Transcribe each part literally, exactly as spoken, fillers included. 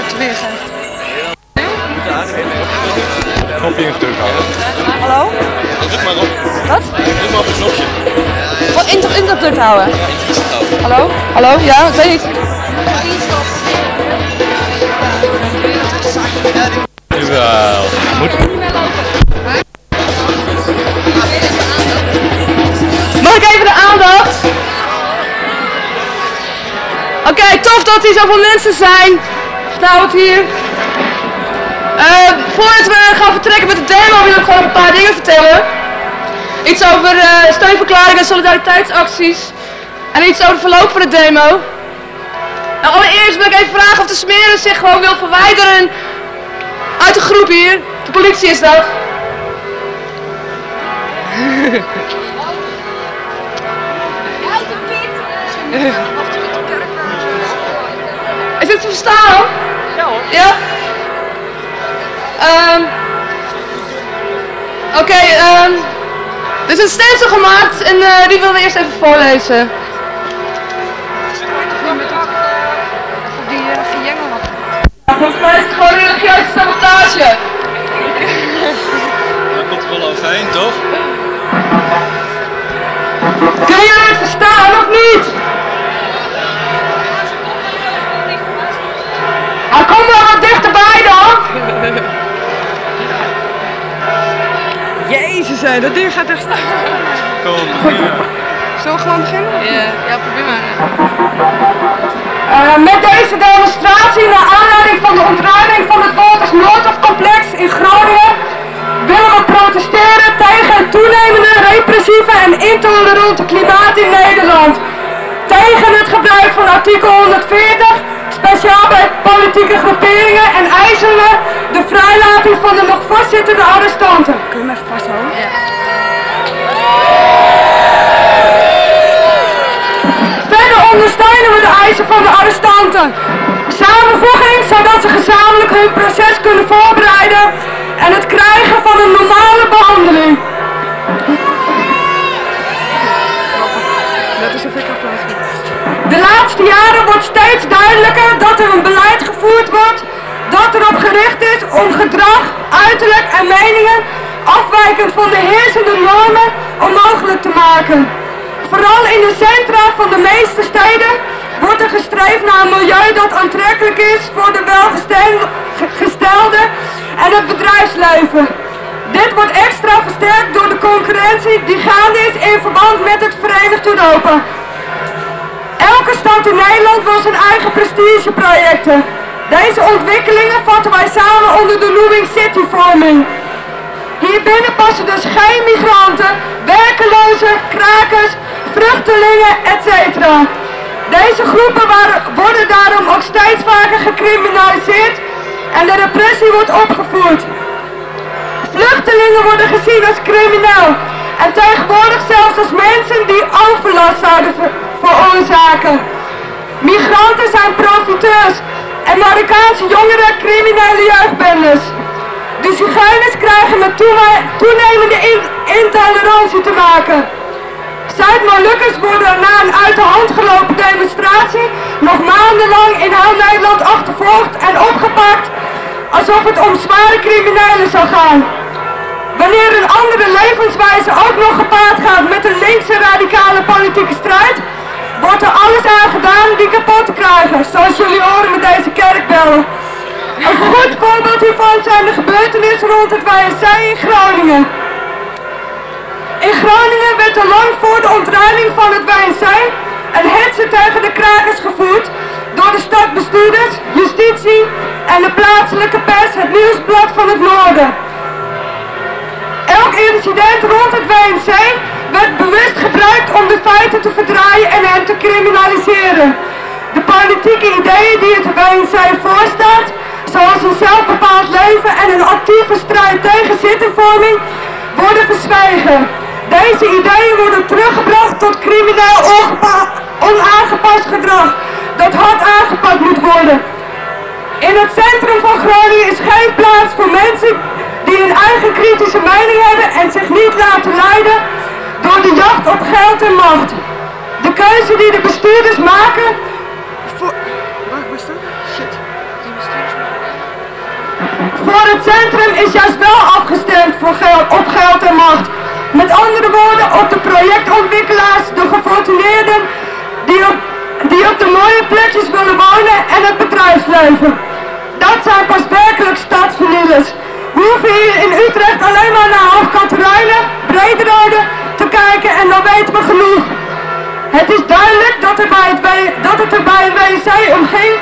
het weer zijn. Knopje in druk houden. Hallo? Druk maar op. Wat? Druk maar op het knopje. Wat in, in dat druk houden? Hallo? Hallo? Ja, ik weet niet. Jawel. Moet. Mag ik even de aandacht? Oké, okay, tof dat hier zoveel mensen zijn. Vertel het hier. Uh, voordat we gaan vertrekken met de demo wil ik gewoon een paar dingen vertellen. Iets over uh, steunverklaringen en solidariteitsacties. En iets over het verloop van de demo. Nou, allereerst wil ik even vragen of de smeren zich gewoon wil verwijderen uit de groep hier. De politie is dat. Is het te verstaan? Ja hoor. Ja? Um, Oké, okay, um, er is een stencil gemaakt en uh, die willen we eerst even voorlezen. Die uh, gejengel had. Ja, volgens mij is het gewoon religieuze sabotage. Daar komt er wel overheen, toch? Kun je het verstaan of niet? Ah, kom wel wat dichterbij dan! Jezus, hè, dat ding gaat echt staan. Kom, beginnen. Zullen we gewoon beginnen? Ja, ja, probeer maar. Uh, met deze demonstratie naar aanleiding van de ontruiming van het Wolters Noordhof-complex in Groningen willen we protesteren tegen het toenemende repressieve en intolerante klimaat in Nederland. Tegen het gebruik van artikel honderdveertig, speciaal bij politieke groeperingen, en eisen we de vrijlating van de nog vastzittende arrestanten. Kun je me even vasthouden? Ja. Verder ondersteunen we de eisen van de arrestanten. Samenvoeging zodat ze gezamenlijk hun proces kunnen voorbereiden en het krijgen van een normale behandeling. Dat is een fik applaus. De laatste jaren wordt steeds duidelijker dat er een beleid gevoerd wordt dat erop gericht is om gedrag, uiterlijk en meningen afwijkend van de heersende normen onmogelijk te maken. Vooral in de centra van de meeste steden wordt er gestreefd naar een milieu dat aantrekkelijk is voor de welgestelden en het bedrijfsleven. Dit wordt extra versterkt door de concurrentie die gaande is in verband met het Verenigd Europa. Elke stad in Nederland wil zijn eigen prestigeprojecten. Deze ontwikkelingen vatten wij samen onder de noeming cityvorming. Hierbinnen passen dus geen migranten, werkelozen, krakers, vluchtelingen, et cetera. Deze groepen worden daarom ook steeds vaker gecriminaliseerd en de repressie wordt opgevoerd. Vluchtelingen worden gezien als crimineel en tegenwoordig zelfs als mensen die overlast zouden ver veroorzaken. Migranten zijn profiteurs en Marokkaanse jongeren criminele jeugdbendes. De zigeuners krijgen met toenemende in intolerantie te maken. Zuid-Molukkers worden na een uit de hand gelopen demonstratie nog maandenlang in heel Nederland achtervolgd en opgepakt alsof het om zware criminelen zou gaan. Wanneer een andere levenswijze ook nog gepaard gaat met een linkse radicale politieke strijd, wordt er alles aan gedaan die kapot te krijgen, zoals jullie horen met deze kerkbellen. Een goed voorbeeld hiervan zijn de gebeurtenissen rond het W N C in Groningen. In Groningen werd er lang voor de ontruiming van het W N C een hetze tegen de krakers gevoerd door de stadbestuurders, justitie en de plaatselijke pers, het Nieuwsblad van het Noorden. Elk incident rond het W N C werd bewust gebruikt om de feiten te verdraaien en hen te criminaliseren. De politieke ideeën die het W N C voorstaat, zoals een zelfbepaald leven en een actieve strijd tegen zittenvorming, worden verzwegen. Deze ideeën worden teruggebracht tot crimineel onaangepast gedrag, dat hard aangepakt moet worden. In het centrum van Groningen is geen plaats voor mensen die een eigen kritische mening hebben en zich niet laten leiden door de jacht op geld en macht. De keuze die de bestuurders maken... Voor... Waar was dat? Shit. Die bestuurders voor het centrum is juist wel afgestemd voor geld, op geld en macht. Met andere woorden, op de projectontwikkelaars, de gefortuneerden die op, die op de mooie plekjes willen wonen en het bedrijfsleven. Dat zijn pas werkelijk stadsvernielers. We hoeven hier in Utrecht alleen maar naar Hoogkaterijnen, Brederode te kijken en dan weten we genoeg. Het is duidelijk dat, er bij het, dat het er bij een W C om ging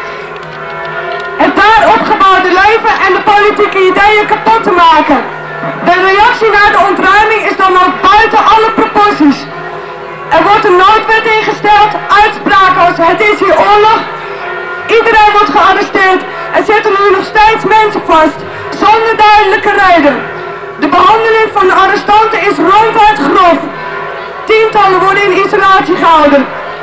het daar opgebouwde leven en de politieke ideeën kapot te maken. De reactie naar de ontruiming is dan ook buiten alle proporties. Er wordt een noodwet ingesteld, uitspraken als het is hier oorlog. Iedereen wordt gearresteerd. Er zitten nu nog steeds mensen vast, zonder duidelijke reden. De behandeling van de arrestanten is ronduit grof. Tientallen worden in isolatie gehouden.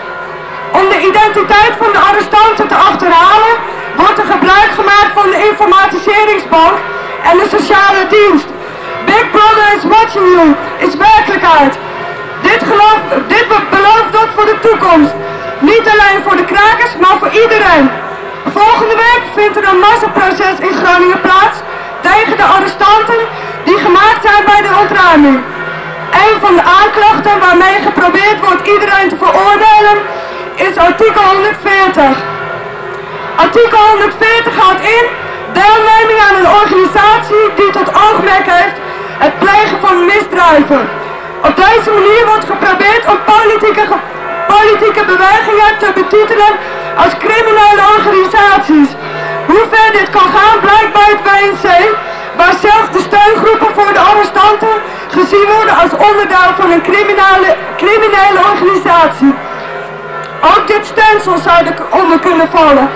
Om de identiteit van de arrestanten te achterhalen, wordt er gebruik gemaakt van de informatiseringsbank en de sociale dienst. Big Brother is watching you, is werkelijkheid. Dit, geloof, dit belooft dat voor de toekomst. Niet alleen voor de krakers, maar voor iedereen. Volgende week vindt er een massaproces in Groningen plaats tegen de arrestanten die gemaakt zijn bij de ontruiming. Een van de aanklachten waarmee geprobeerd wordt iedereen te veroordelen is artikel honderdveertig. Artikel honderdveertig houdt in deelneming aan een organisatie die tot oogmerk heeft het plegen van misdrijven. Op deze manier wordt geprobeerd om politieke, politieke bewegingen te betitelen als criminele organisaties. Hoe ver dit kan gaan blijkt bij het W N C, waar zelfs de steungroepen voor de arrestanten gezien worden als onderdeel van een criminele, criminele organisatie. Ook dit stelsel zou eronder kunnen vallen.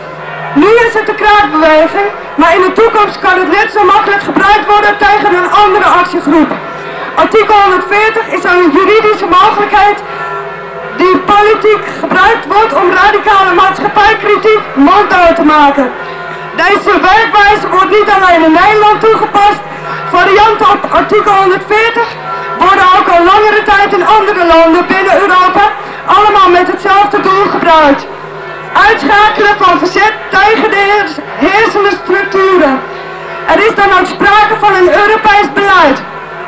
Nu is het de kraakbeweging, maar in de toekomst kan het net zo makkelijk gebruikt worden tegen een andere actiegroep. Artikel honderdveertig is een juridische mogelijkheid die politiek gebruikt wordt om radicale maatschappijkritiek monddood te maken. Deze werkwijze wordt niet alleen in Nederland toegepast. Varianten op artikel honderdveertig worden ook al langere tijd in andere landen binnen Europa allemaal met hetzelfde doel gebruikt. Uitschakelen van verzet tegen de heersende structuren. Er is dan ook sprake van een Europees beleid.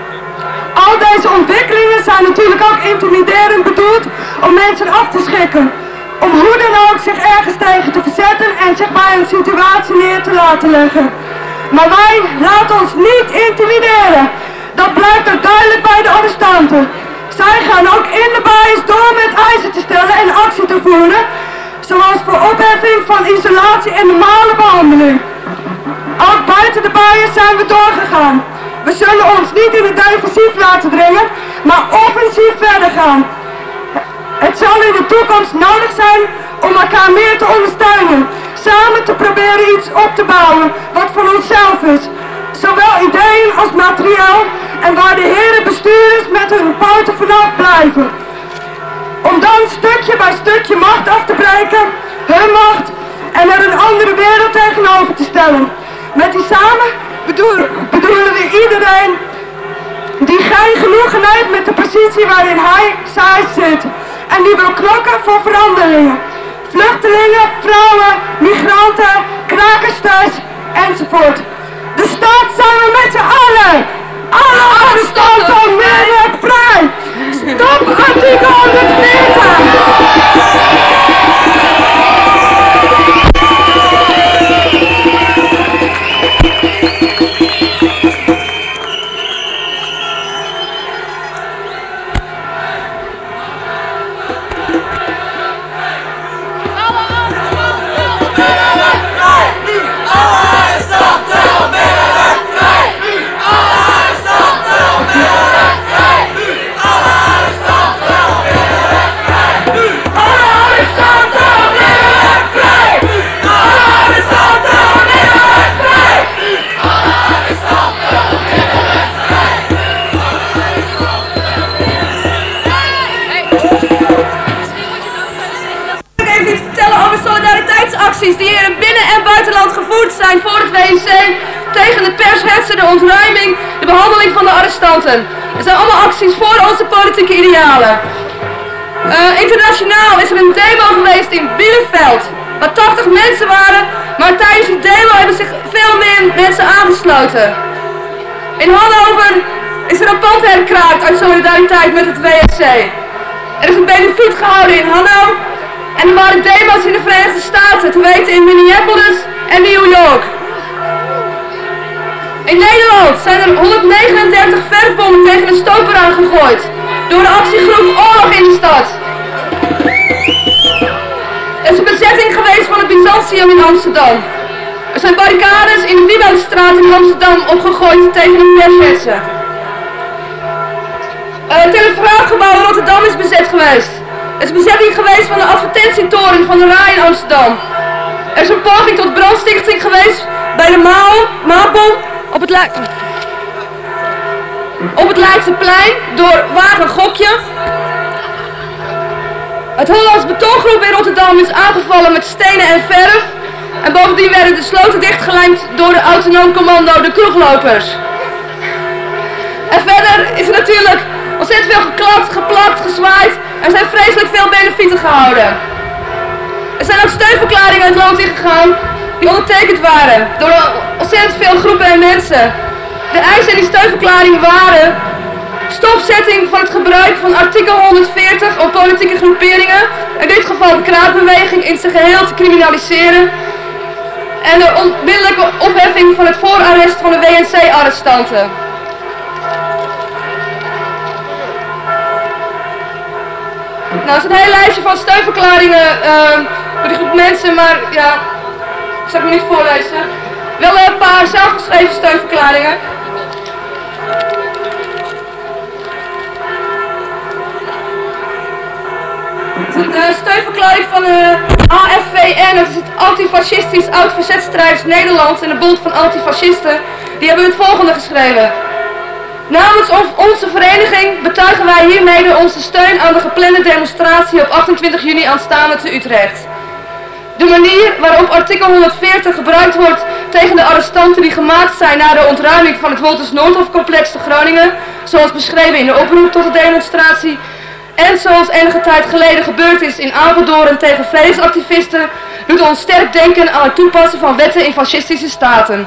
Al deze ontwikkelingen zijn natuurlijk ook intimiderend bedoeld om mensen af te schrikken. Om hoe dan ook zich ergens tegen te verzetten en zich bij een situatie neer te laten leggen. Maar wij laten ons niet intimideren. Dat blijkt ook duidelijk bij de arrestanten. Zij gaan ook in de bijes door met eisen te stellen en actie te voeren. Zoals voor opheffing van isolatie en normale behandeling. Ook buiten de bijen zijn we doorgegaan. We zullen ons niet in het defensief laten dringen, maar offensief verder gaan. Het zal in de toekomst nodig zijn om elkaar meer te ondersteunen. Samen te proberen iets op te bouwen wat van onszelf is. Zowel ideeën als materiaal en waar de heren bestuurders met hun poten vanaf blijven. Om dan stukje bij stukje macht af te breken, hun macht, en er een andere wereld tegenover te stellen. Met die samen bedoel, bedoelen we iedereen die geen genoegen heeft met de positie waarin hij, zij zit. En die wil knokken voor veranderingen. Vluchtelingen, vrouwen, migranten, krakersters enzovoort. De stad zijn we met z'n allen. Alle arrestanten werden vrij. Stop artikel honderdveertig. Die hier in binnen- en buitenland gevoerd zijn voor het W N C tegen de pershetsen, de ontruiming, de behandeling van de arrestanten. Het zijn allemaal acties voor onze politieke idealen. Uh, internationaal is er een demo geweest in Bielefeld. waar tachtig mensen waren, maar tijdens die demo hebben zich veel meer mensen aangesloten. In Hannover is er een pand herkraakt uit solidariteit met het W S C. Er is een benefiet gehouden in Hanno en er waren demo's in de Verenigde Staten, te weten in Minneapolis en New York. In Nederland zijn er honderdnegenendertig verfbommen tegen een stoper aangegooid door de actiegroep Oorlog in de Stad. Er is een bezetting geweest van het Byzantium in Amsterdam. Er zijn barricades in de Wieboudstraat in Amsterdam opgegooid tegen de pershetsen. Het Telegraafgebouw in Rotterdam is bezet geweest. Er is bezetting geweest van de advertentietoren van de R A I in Amsterdam. Er is een poging tot brandstichting geweest bij de Mao, Mapon op het, Le op het Leidseplein door Wagen Gokje. Het Hollands Betongroep in Rotterdam is aangevallen met stenen en verf. En bovendien werden de sloten dichtgelijmd door de autonoom commando de kroeglopers. En verder is er natuurlijk ontzettend veel geklapt, geplakt, gezwaaid. Er zijn vreselijk veel benefieten gehouden. Er zijn ook steunverklaringen het land ingegaan die ondertekend waren door ontzettend veel groepen en mensen. De eisen in die steunverklaring waren stopzetting van het gebruik van artikel honderdveertig om politieke groeperingen, in dit geval de kraakbeweging, in zijn geheel te criminaliseren. En de onmiddellijke opheffing van het voorarrest van de W N C-arrestanten. Nou, het is een heel lijstje van steunverklaringen uh, door die groep mensen, maar ja, ik zal het me niet voorlezen. Wel een paar zelfgeschreven steunverklaringen. De steunverklaring van de A F V N, dat is het Antifascistisch Oud-Verzetstrijders Nederland en de Bond van Antifascisten, die hebben het volgende geschreven. Namens onze vereniging betuigen wij hiermede onze steun aan de geplande demonstratie op achtentwintig juni aanstaande te Utrecht. De manier waarop artikel honderdveertig gebruikt wordt tegen de arrestanten die gemaakt zijn na de ontruiming van het Wolters Noordhof-complex te Groningen, zoals beschreven in de oproep tot de demonstratie, en zoals enige tijd geleden gebeurd is in Apeldoorn tegen vredesactivisten, doet ons sterk denken aan het toepassen van wetten in fascistische staten.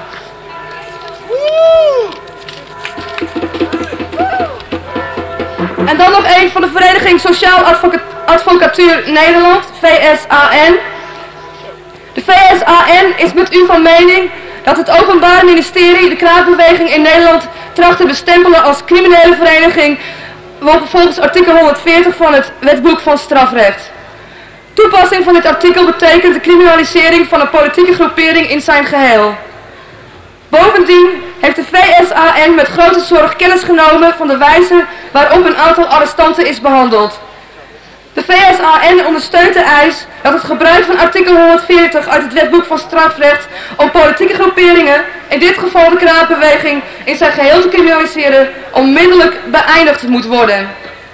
En dan nog één van de Vereniging Sociaal Advoca Advocatuur Nederland, V S A N. De V S A N is met u van mening dat het Openbaar Ministerie de kraakbeweging in Nederland tracht te bestempelen als criminele vereniging volgens artikel honderdveertig van het Wetboek van Strafrecht. Toepassing van dit artikel betekent de criminalisering van een politieke groepering in zijn geheel. Bovendien heeft de V S A N met grote zorg kennis genomen van de wijze waarop een aantal arrestanten is behandeld. De V S A N ondersteunt de eis dat het gebruik van artikel honderdveertig uit het Wetboek van Strafrecht om politieke groeperingen, in dit geval de kraakbeweging, in zijn geheel te criminaliseren, onmiddellijk beëindigd moet worden.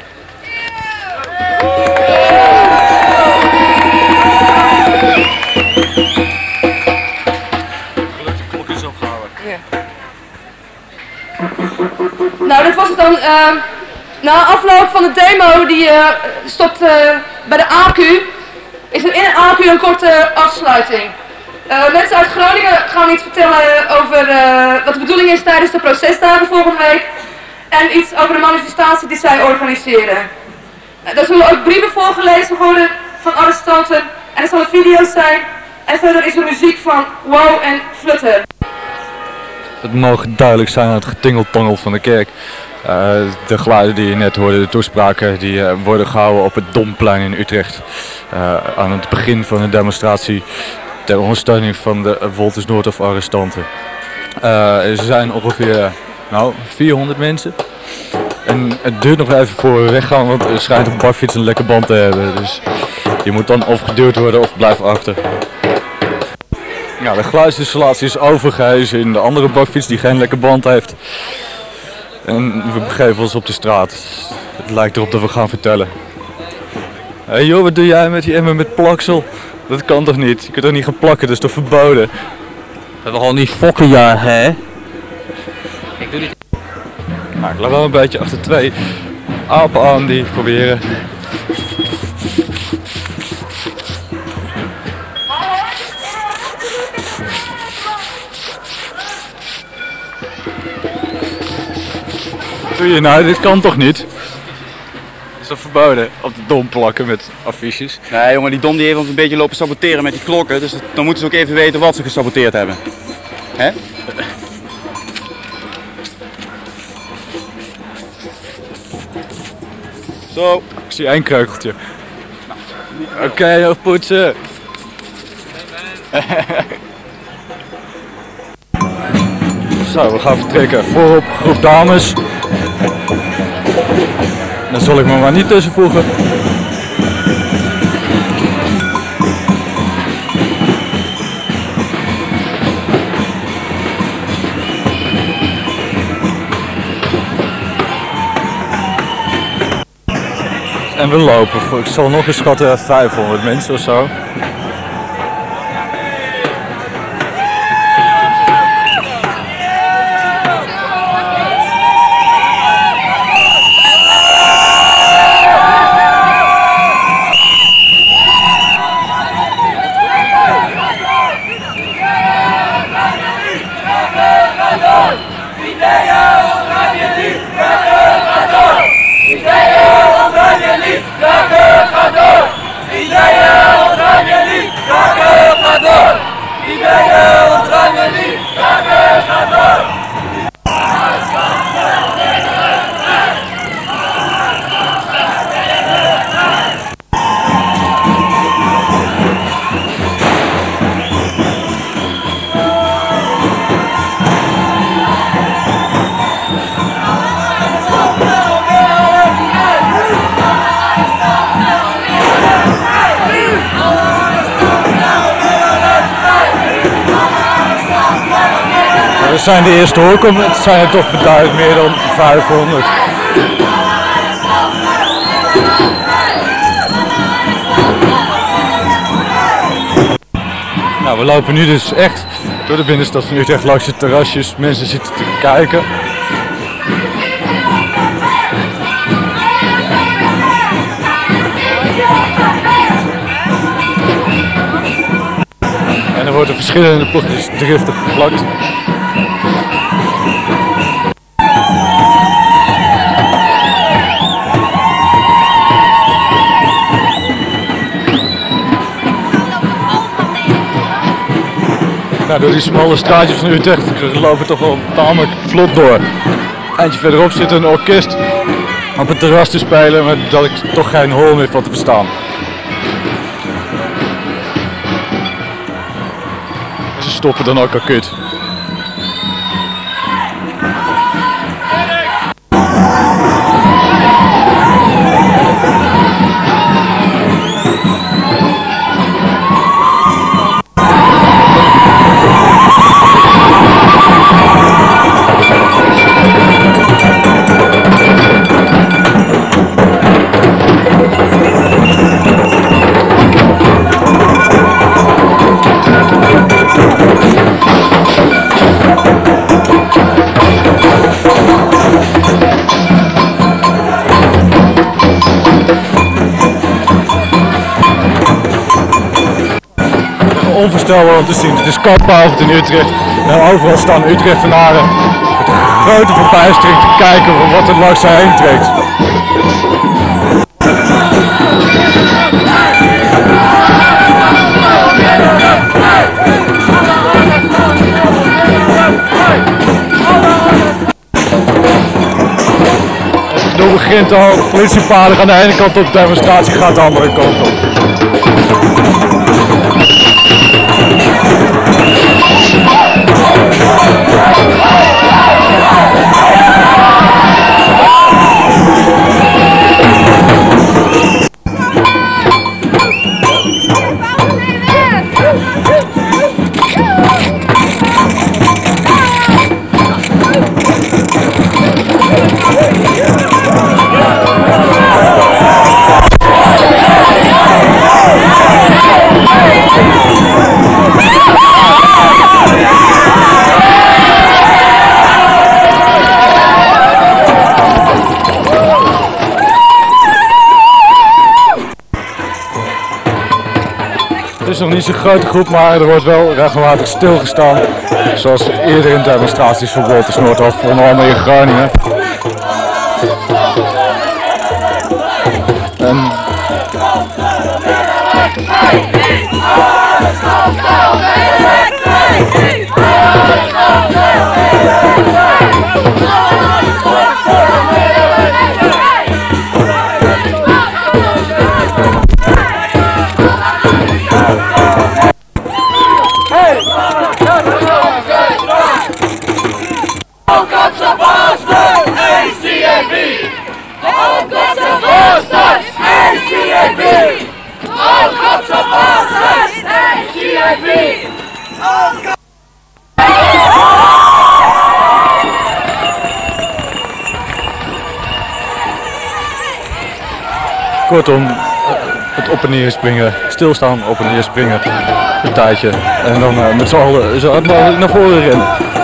Nou, dat was het dan. Uh, na afloop van de demo die uh, stopt uh, bij de A Q, is er in de A Q een korte afsluiting. Uh, mensen uit Groningen gaan iets vertellen over uh, wat de bedoeling is tijdens de procesdagen volgende week. En iets over de manifestatie die zij organiseren. Uh, er zullen ook brieven voorgelezen worden van arrestanten en er zullen video's zijn. En verder is er muziek van Wow en Flutter. Het mogen duidelijk zijn aan het getingeltangel van de kerk. Uh, de geluiden die je net hoorde, de toespraken, die uh, worden gehouden op het Domplein in Utrecht. Uh, aan het begin van de demonstratie ter ondersteuning van de Wolters Noordhof arrestanten. Uh, er zijn ongeveer nou, vierhonderd mensen. En het duurt nog even voor we weggaan, want er schijnt een barfiets een lekke band te hebben. Dus je moet dan of geduwd worden of blijven achter. Ja, de geluidsinstallatie is overgehezen in de andere bakfiets die geen lekke band heeft. En we begeven ons op de straat. Het lijkt erop dat we gaan vertellen. Hé hey joh, wat doe jij met die emmer met plaksel? Dat kan toch niet? Je kunt toch niet gaan plakken, dat is toch verboden? Dat is gewoon niet fokken, ja, hè? Ik doe niet. Nou, ik laat wel een beetje achter twee apen aan die proberen doe je nou? Dit kan toch niet? Is dat verboden? Op de dom plakken met affiches. Nee jongen, die Dom die heeft ons een beetje lopen saboteren met die klokken. Dus dan moeten ze ook even weten wat ze gesaboteerd hebben. Hè? Zo. Ik zie één kreukeltje. Oké, okay, nog poetsen. Zo, we gaan vertrekken. Voorop groep dames. Dan zal ik me maar niet tussen voegen. En we lopen voor, ik zal nog eens schatten, vijfhonderd mensen of zo. We zijn de eerste hoor, het zijn er toch beduidend meer dan vijfhonderd. Nou, we lopen nu dus echt door de binnenstad van Utrecht langs de terrasjes. Mensen zitten te kijken. En er worden verschillende ploegjes driftig geplakt. Nou, door die smalle straatjes van Utrecht lopen toch wel tamelijk vlot door. Eindje verderop zit een orkest op het terras te spelen, maar dat ik toch geen hol meer van te verstaan. Ze stoppen dan ook akut. Onvoorstelbaar om te zien. Het is kampavond in Utrecht. Nou, overal staan Utrechtenaren met een grote verbijstering te kijken van wat er langs zij heen trekt. Het begint al, politiepaden gaan de ene kant op, de demonstratie gaat de andere kant op. Het is nog niet zo'n grote groep, maar er wordt wel regelmatig stilgestaan. Zoals eerder in demonstraties voor Wolters Noordhof, onder andere in Groningen. Kortom, het op en neer springen, stilstaan, op en neer springen, een tijdje en dan uh, met z'n allen zo hard mogelijk naar voren rennen.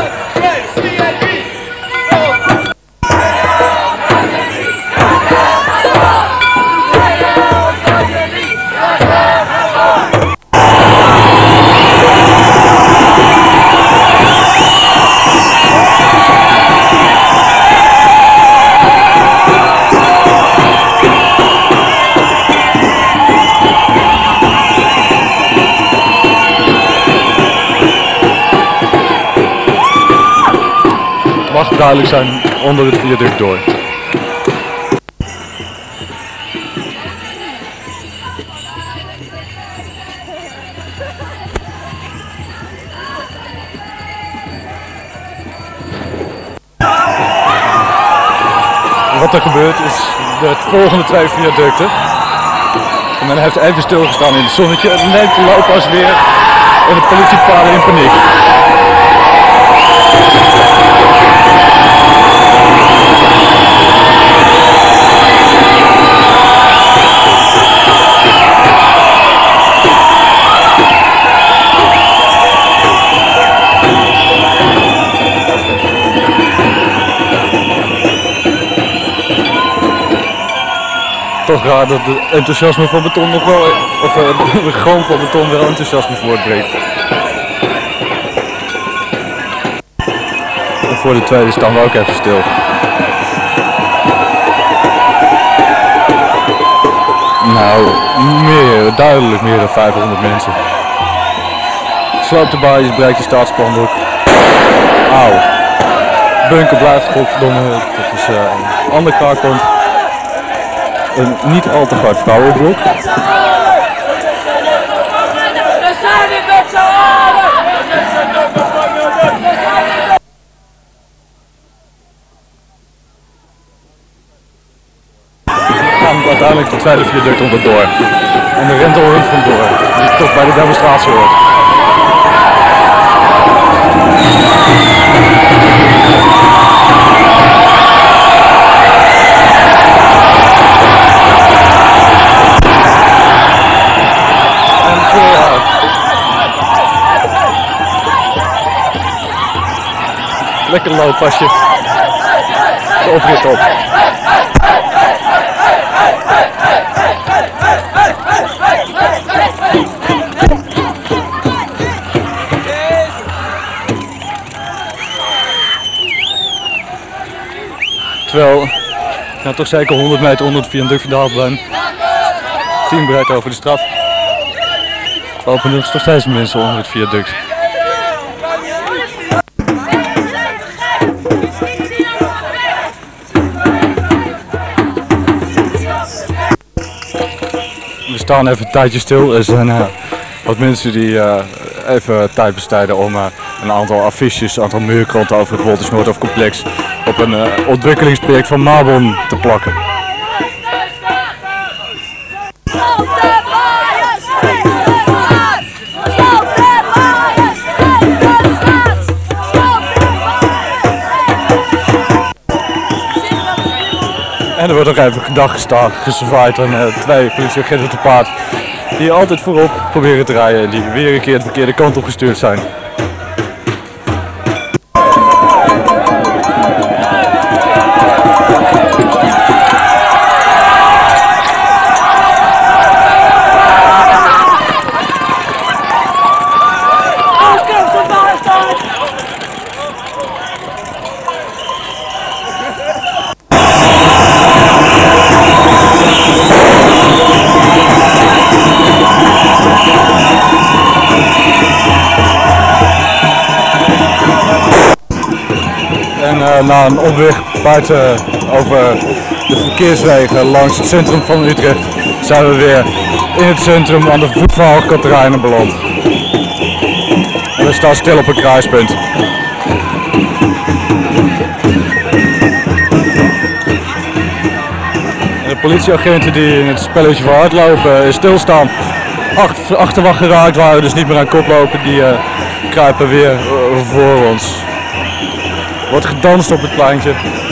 Mag duidelijk zijn onder het viaduct door. Wat er gebeurt is de volgende twee viaducten. En men heeft even stilgestaan in het zonnetje en neemt de looppas weer en de politiepaden in paniek. Toch raar dat het enthousiasme van beton nog wel, of uh, de galm van beton wel enthousiasme voortbrengt. En voor de tweede staan we ook even stil. Nou, meer, duidelijk meer dan vijfhonderd mensen. Sloopt de baaiers, breekt de staatsspandoek. Auw. Bunker blijft, godverdomme, dat is uh, een ander kraakpunt. Een niet al te hard vrouwenblok. We zijn niet met z'n allen! We gaan uiteindelijk de tweede viaduct onderdoor. En de rent er vandoor, die toch bij de demonstratie hoort. Lekker looppasje. De oprit op. Terwijl, nou toch zeker honderd meter onder het viaduct van de Haalplein, tien breed over de straat, lopen er nog steeds mensen onder het viaduct. We staan even een tijdje stil. Er zijn uh, wat mensen die uh, even tijd besteden om uh, een aantal affiches, een aantal muurkranten over het Wolters Noordhoofdcomplex op een uh, ontwikkelingsproject van Mabon te plakken. En er wordt ook even gedag gestaan, gezwaaid aan uh, twee politieagenten te paard die altijd voorop proberen te rijden en die weer een keer de verkeerde kant op gestuurd zijn. uh, na een omweg buiten over de verkeerswegen langs het centrum van Utrecht zijn we weer in het centrum aan de voet van Hoogkaterijnen beland. En we staan stil op een kruispunt. En de politieagenten die in het spelletje van hardlopen uh, stilstaan, Ach, achterwacht geraakt waren, dus niet meer aan kop lopen, die uh, kruipen weer uh, voor ons. Er wordt gedanst op het pleintje.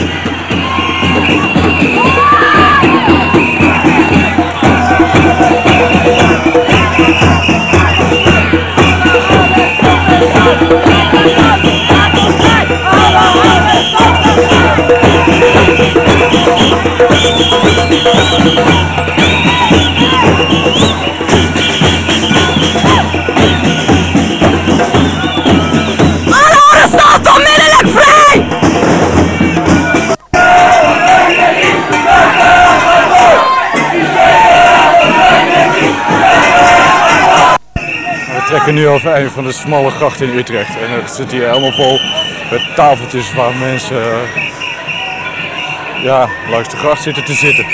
We trekken nu over een van de smalle grachten in Utrecht en het zit hier helemaal vol met tafeltjes waar mensen uh, ja, langs de gracht zitten te zitten.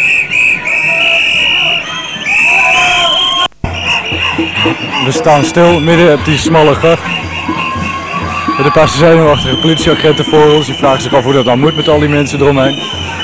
We staan stil midden op die smalle gracht met een paar zenuwachtige politieagenten voor ons. Die vragen zich af hoe dat dan moet met al die mensen eromheen.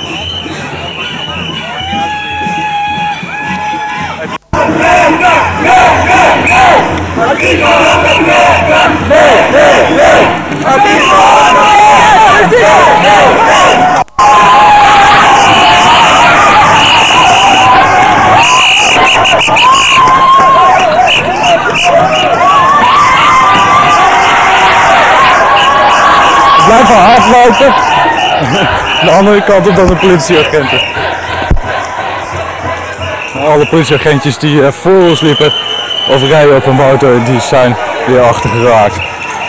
Blijf hard lopen. De andere kant op dan de politieagenten. Alle politieagentjes die uh, voor ons liepen of rijden op een motor, die zijn weer achtergeraakt.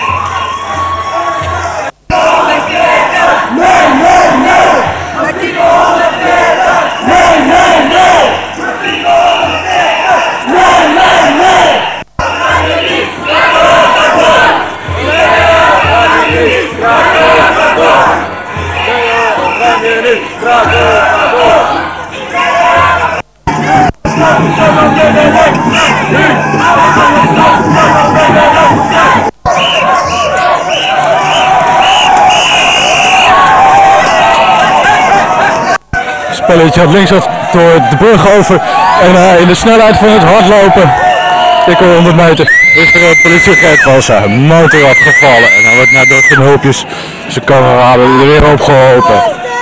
Spelletje had linksaf door de brug over en uh, in de snelheid van het hardlopen, dikke honderd meter, is er een politieagent van zijn motor afgevallen en dan wordt naar door zijn hulpjes zijn kameraden er weer opgeholpen.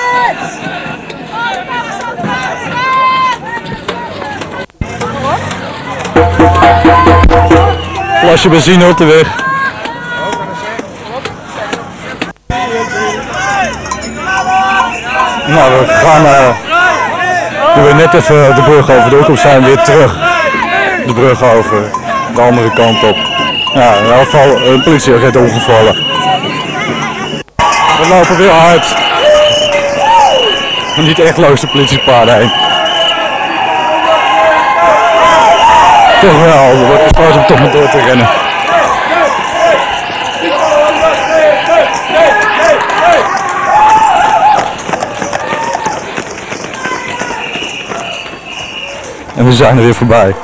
Plasje benzine op de weg. Nou, we gaan uh, we net even de brug over de hoek op zijn, weer terug de brug over de andere kant op. Ja, in elk geval een politieagent omgevallen. We lopen weer hard. Maar niet echt langs de politiepaden heen. Toch wel, er wordt besloten om toch maar door te rennen. En we zijn er weer voorbij.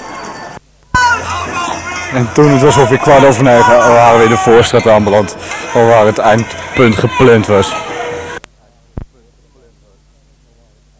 En toen het was ongeveer kwart over negen waren we in de Voorstraat aanbeland, waar het eindpunt gepland was.